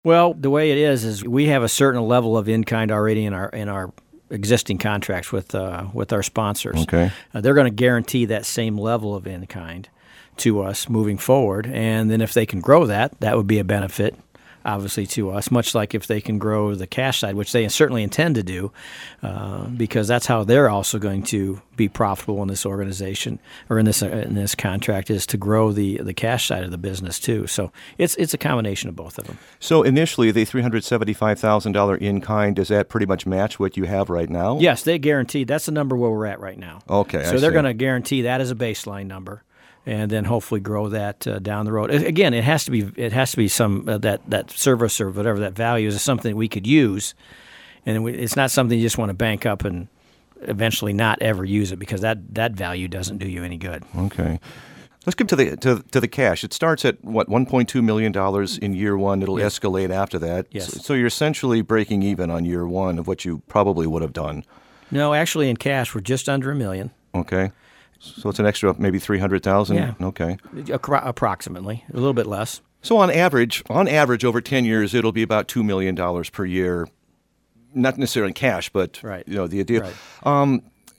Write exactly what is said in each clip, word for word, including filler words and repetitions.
Well, the way it is is we have a certain level of in-kind already in our in our existing contracts with uh, with our sponsors. Okay. Uh, they're going to guarantee that same level of in-kind to us moving forward, and then if they can grow that, that would be a benefit, obviously, to us, much like if they can grow the cash side, which they certainly intend to do, uh, because that's how they're also going to be profitable in this organization or in this uh, in this contract, is to grow the the cash side of the business too. So it's it's a combination of both of them. So initially, the three hundred seventy-five thousand dollars in-kind, does that pretty much match what you have right now? Yes, they guarantee. That's the number where we're at right now. Okay, So I they're see. going to guarantee that as a baseline number, and then hopefully grow that uh, down the road. A- Again, it has to be it has to be some uh, that that service or whatever that value is something we could use, and we, it's not something you just want to bank up and eventually not ever use it, because that, that value doesn't do you any good. Okay. Let's get to the to, to the cash. It starts at, what, one point two million dollars in year one. It'll Yes. escalate after that. Yes. So, so you're essentially breaking even on year one of what you probably would have done. No, actually, in cash, we're just under a million, Okay. So it's an extra maybe three hundred thousand dollars? Yeah. Okay. Appro- approximately, a little bit less. So on average, on average over ten years, it'll be about two million dollars per year. Not necessarily in cash, but Right. you know the idea. Right. Um,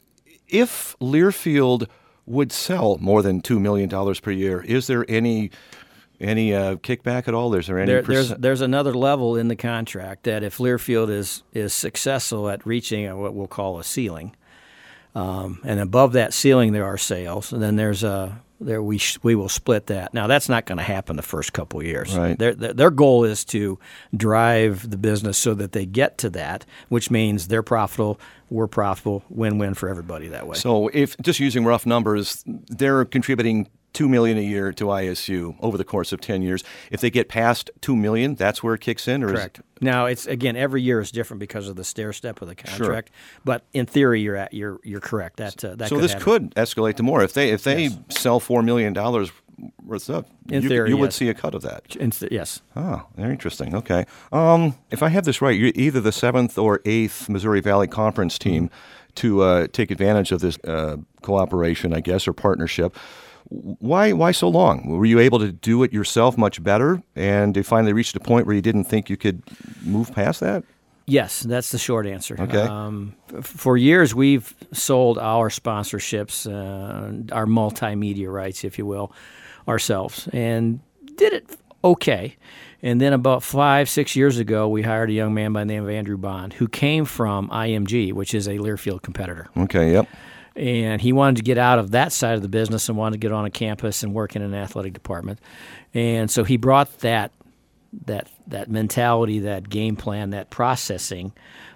if Learfield would sell more than two million dollars per year, is there any any uh, kickback at all? Is there any There, there's percent- there's another level in the contract that if Learfield is is successful at reaching a, what we'll call a ceiling, um, and above that ceiling there are sales, and then there's a there we sh- we will split that. Now that's not going to happen the first couple of years. Right. Their, their their goal is to drive the business so that they get to that, which means they're profitable, we're profitable, win-win for everybody that way. So if just using rough numbers, they're contributing two million dollars a year to I S U over the course of ten years. If they get past two million dollars, that's where it kicks in? Or Correct. Is, Now it's again every year is different because of the stair step of the contract. But in theory, you're at you're you're correct. That uh, that so could this happen. could escalate to more. If they if they Yes. sell four million dollars worth of stuff, In you, theory, you would yes. see a cut of that. In th- yes. Oh, very interesting. Okay. Um, if I have this right, you're either the seventh or eighth Missouri Valley Conference team to uh, take advantage of this uh, cooperation, I guess, or partnership. Why why so long? Were you able to do it yourself much better, and you finally reached a point where you didn't think you could move past that? Yes, that's the short answer. Okay. Um, f- for years, we've sold our sponsorships, uh, our multimedia rights, if you will, ourselves, and did it okay. And then about five, six years ago, we hired a young man by the name of Andrew Bond, who came from I M G, which is a Learfield competitor. Okay, yep. And he wanted to get out of that side of the business and wanted to get on a campus and work in an athletic department. And so he brought that that that mentality, that game plan, that processing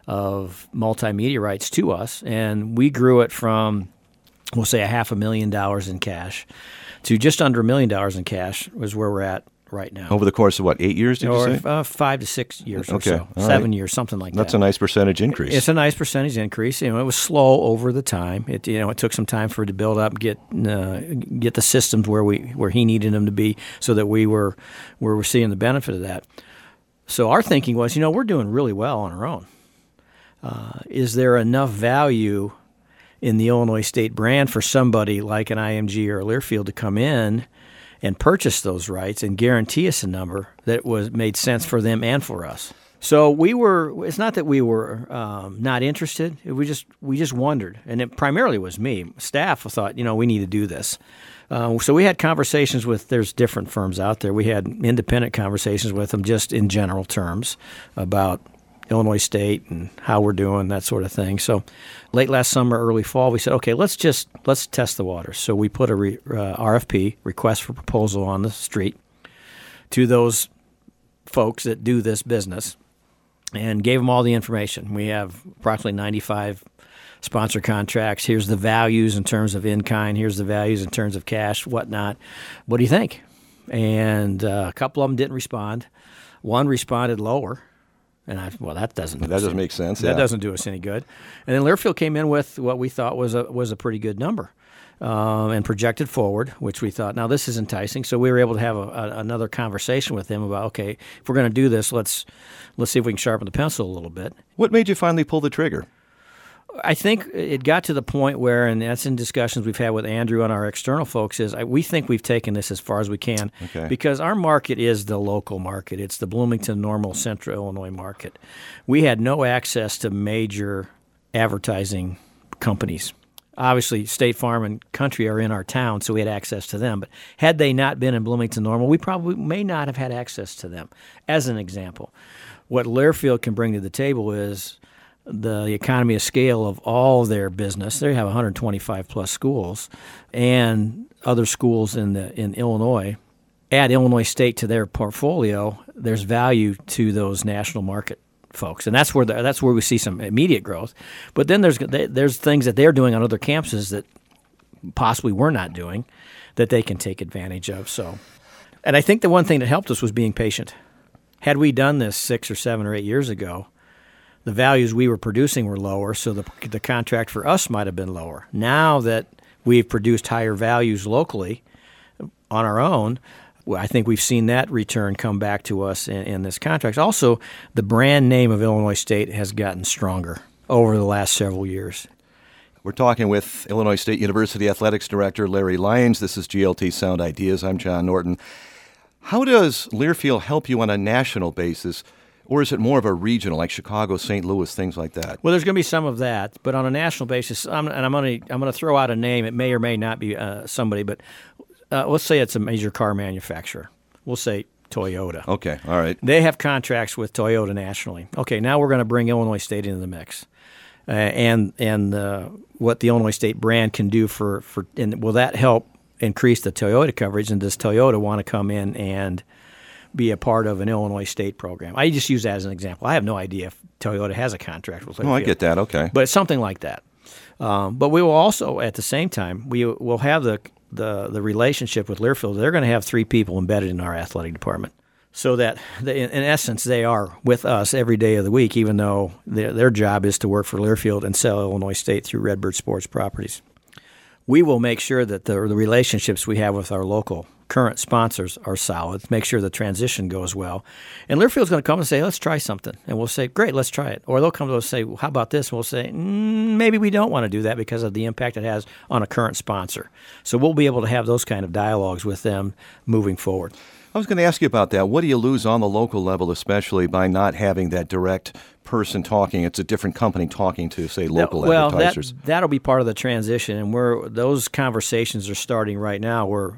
of multimedia rights to us, and we grew it from, we'll say, a half a million dollars in cash to just under a million dollars in cash was where we're at right now. Over the course of what, eight years, did or you say? uh, five to six years Okay, or so, all seven right. years, something like That's that. a nice percentage increase. It's a nice percentage increase. You know, it was slow over the time. It you know it took some time for it to build up, get uh, get the systems where we where he needed them to be, so that we were we were seeing the benefit of that. So our thinking was, you know, we're doing really well on our own. Uh, is there enough value in the Illinois State brand for somebody like an I M G or a Learfield to come in and purchase those rights and guarantee us a number that was made sense for them and for us? So we were. It's not that we were um, not interested. It, we just we just wondered, and it primarily was me. Staff thought, you know, we need to do this. Uh, so we had conversations with. There's different firms out there. We had independent conversations with them, just in general terms, about Illinois State and how we're doing, that sort of thing. So late last summer, early fall, we said, okay, let's just let's test the waters. So we put a re, uh, R F P, request for proposal, on the street to those folks that do this business, and gave them all the information. We have approximately ninety-five sponsor contracts. Here's the values in terms of in-kind. Here's the values in terms of cash, whatnot. What do you think? And uh, a couple of them didn't respond. One responded lower. And I, well, that doesn't That doesn't make sense, That yeah. doesn't do us any good. And then Learfield came in with what we thought was a was a pretty good number, um, and projected forward, which we thought, now this is enticing. So we were able to have a, a, another conversation with them about, okay, if we're going to do this, let's let's see if we can sharpen the pencil a little bit. What made you finally pull the trigger? I think it got to the point where, and that's in discussions we've had with Andrew and our external folks, is I, we think we've taken this as far as we can Okay. because our market is the local market. It's the Bloomington, Normal, Central Illinois market. We had no access to major advertising companies. Obviously, State Farm and Country are in our town, so we had access to them. But had they not been in Bloomington Normal, we probably may not have had access to them. As an example, what Learfield can bring to the table is the economy of scale of all their business. They have one hundred twenty-five plus schools, and other schools in the in Illinois. Add Illinois State to their portfolio, there's value to those national market folks, and that's where the, that's where we see some immediate growth. But then there's there's things that they're doing on other campuses that possibly we're not doing that they can take advantage of. So, and I think the one thing that helped us was being patient. Had we done this six or seven or eight years ago, the values we were producing were lower, so the the contract for us might have been lower. Now that we've produced higher values locally on our own, I think we've seen that return come back to us in, in this contract. Also, the brand name of Illinois State has gotten stronger over the last several years. We're talking with Illinois State University Athletics Director Larry Lyons. This is G L T Sound Ideas. I'm John Norton. How does Learfield help you on a national basis, or is it more of a regional, like Chicago, Saint Louis, things like that? Well, there's going to be some of that, but on a national basis, I'm, and I'm going to I'm going to throw out a name. It may or may not be uh, somebody, but Uh, let's say it's a major car manufacturer. We'll say Toyota. Okay, all right. They have contracts with Toyota nationally. Okay, now we're going to bring Illinois State into the mix, uh, and and uh, what the Illinois State brand can do for for and will that help increase the Toyota coverage? And does Toyota want to come in and be a part of an Illinois State program? I just use that as an example. I have no idea if Toyota has a contract with Learfield. Oh, I get that. Okay, but it's something like that. Um, but we will also, at the same time, we will have the the the relationship with Learfield. They're going to have three people embedded in our athletic department, so that they, in essence they are with us every day of the week, even though their, their job is to work for Learfield and sell Illinois State through Redbird Sports Properties. We will make sure that the, the relationships we have with our local current sponsors are solid, make sure the transition goes well. And Learfield's going to come and say, let's try something. And we'll say, great, let's try it. Or they'll come to us and say, well, how about this? And we'll say, mm, maybe we don't want to do that because of the impact it has on a current sponsor. So we'll be able to have those kind of dialogues with them moving forward. I was going to ask you about that. What do you lose on the local level, especially by not having that direct person talking? It's a different company talking to, say, local well, advertisers. Well, that, that'll be part of the transition, and we're, those conversations are starting right now where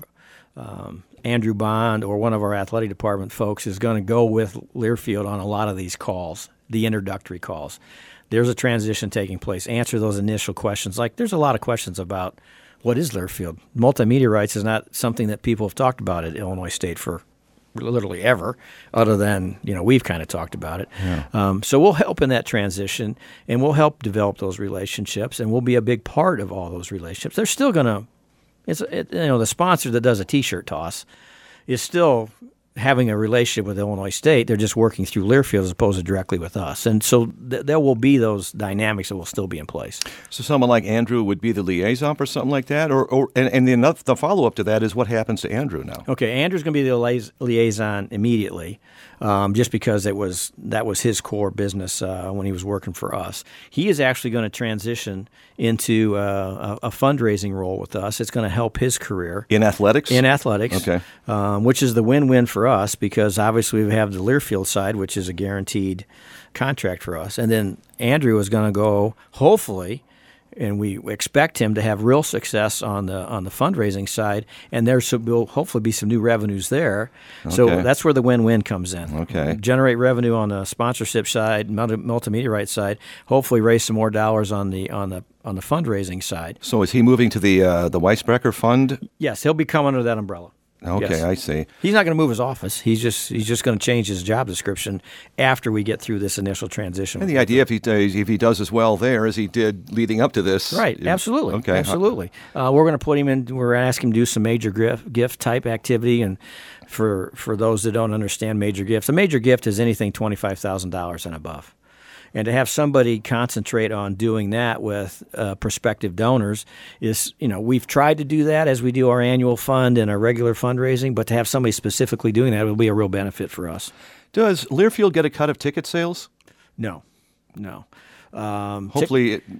um, Andrew Bond or one of our athletic department folks is going to go with Learfield on a lot of these calls, the introductory calls. There's a transition taking place. Answer those initial questions. Like there's a lot of questions about what is Learfield. Multimedia rights is not something that people have talked about at Illinois State for literally ever, other than, you know, we've kind of talked about it. Yeah. Um, so we'll help in that transition, and we'll help develop those relationships, and we'll be a big part of all those relationships. They're still going to, it's it, you know, the sponsor that does a T-shirt toss is still having a relationship with Illinois State. They're just working through Learfield as opposed to directly with us. And so th- there will be those dynamics that will still be in place. So someone like Andrew would be the liaison for something like that? Or, or And, and the, the follow-up to that is what happens to Andrew now? Okay, Andrew's going to be the li- liaison immediately, um, just because it was that was his core business uh, when he was working for us. He is actually going to transition into uh, a, a fundraising role with us. It's going to help his career. In athletics? In athletics, okay. um, which is the win-win for us because obviously we have the Learfield side, which is a guaranteed contract for us. And then Andrew is going to go, hopefully, and we expect him to have real success on the on the fundraising side, and there will hopefully be some new revenues there. Okay. So that's where the win-win comes in. Okay. Generate revenue on the sponsorship side, multi- multimedia rights side, hopefully raise some more dollars on the on the on the fundraising side. So is he moving to the uh, the Weisbrecher Fund? Yes, he'll be coming under that umbrella. Okay, yes. I see. He's not going to move his office. He's just he's just going to change his job description after we get through this initial transition. And the idea, if he does, if he does as well there as he did leading up to this, right? Is, absolutely. Okay, absolutely. Uh, we're going to put him in. We're going to ask him to do some major gift, gift type activity, and for for those that don't understand major gifts, a major gift is anything twenty-five thousand dollars and above. And to have somebody concentrate on doing that with uh, prospective donors is, you know, we've tried to do that as we do our annual fund and our regular fundraising, but to have somebody specifically doing that will be a real benefit for us. Does Learfield get a cut of ticket sales? No, no. Um, Hopefully, it,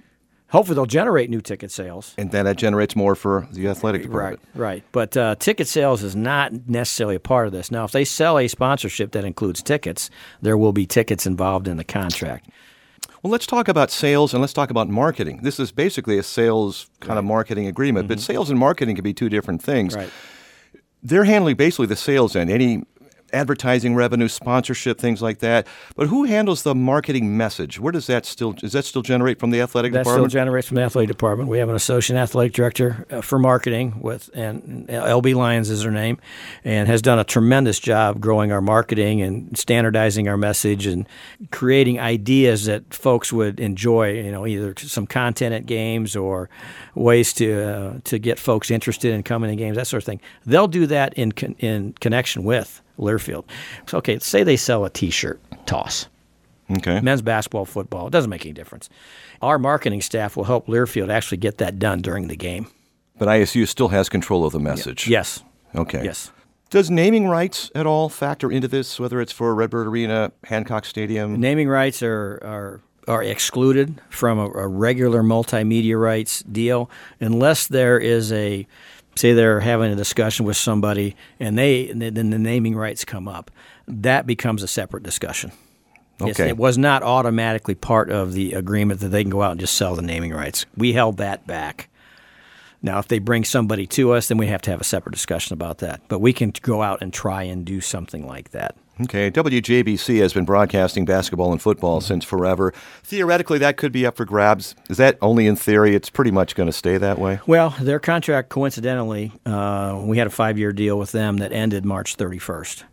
Hopefully they'll generate new ticket sales. And then that generates more for the athletic department. Right, right. But uh, ticket sales is not necessarily a part of this. Now, if they sell a sponsorship that includes tickets, there will be tickets involved in the contract. Well, let's talk about sales and let's talk about marketing. This is basically a sales kind right. of marketing agreement, mm-hmm. but sales and marketing can be two different things. Right. They're handling basically the sales end, any advertising revenue, sponsorship, things like that. But who handles the marketing message? Where does that still, does that still generate from the athletic that department? That still generates from the athletic department. We have an associate athletic director uh, for marketing, with and L B Lyons is her name, and has done a tremendous job growing our marketing and standardizing our message and creating ideas that folks would enjoy, you know, either some content at games or ways to uh, to get folks interested in coming to games, that sort of thing. They'll do that in con- in connection with Learfield. So, okay, say they sell a T-shirt toss. Okay. Men's basketball, football. It doesn't make any difference. Our marketing staff will help Learfield actually get that done during the game. But I S U still has control of the message. Yes. Okay. Yes. Does naming rights at all factor into this, whether it's for Redbird Arena, Hancock Stadium? Naming rights are are, are excluded from a, a regular multimedia rights deal unless there is a say they're having a discussion with somebody and they and then the naming rights come up. That becomes a separate discussion. It's, Okay. it was not automatically part of the agreement that they can go out and just sell the naming rights. We held that back. Now, if they bring somebody to us, then we have to have a separate discussion about that. But we can go out and try and do something like that. Okay, W J B C has been broadcasting basketball and football mm-hmm. since forever. Theoretically, that could be up for grabs. Is that only in theory? It's pretty much going to stay that way? Well, their contract, coincidentally, uh, we had a five-year deal with them that ended March thirty-first.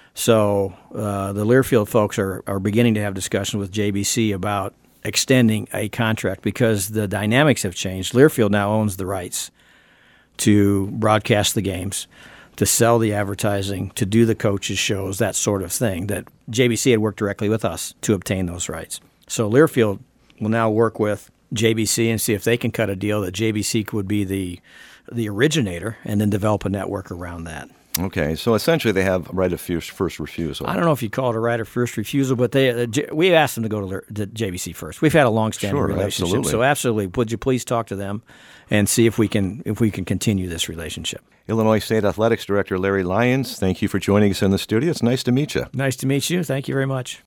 So uh, the Learfield folks are, are beginning to have discussions with J B C about extending a contract because the dynamics have changed. Learfield now owns the rights to broadcast the games, to sell the advertising, to do the coaches' shows, that sort of thing, that J B C had worked directly with us to obtain those rights. So Learfield will now work with J B C and see if they can cut a deal that J B C would be the the originator and then develop a network around that. Okay, so essentially they have right of first, first refusal. I don't know if you'd call it a right of first refusal, but they uh, J- we asked them to go to, Lear- to J B C first. We've had a long-standing Sure, relationship, absolutely. so absolutely, would you please talk to them and see if we can if we can continue this relationship. Illinois State Athletics Director Larry Lyons, thank you for joining us in the studio. It's nice to meet you. Nice to meet you. Thank you very much.